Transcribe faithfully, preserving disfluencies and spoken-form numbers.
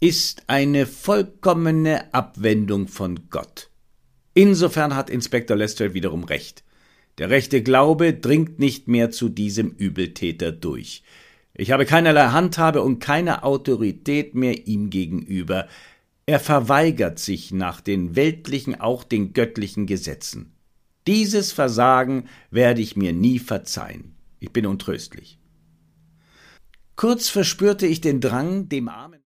ist eine vollkommene Abwendung von Gott. Insofern hat Inspektor Lestrade wiederum recht. Der rechte Glaube dringt nicht mehr zu diesem Übeltäter durch. Ich habe keinerlei Handhabe und keine Autorität mehr ihm gegenüber. Er verweigert sich nach den weltlichen, auch den göttlichen Gesetzen. Dieses Versagen werde ich mir nie verzeihen. Ich bin untröstlich. Kurz verspürte ich den Drang, dem armen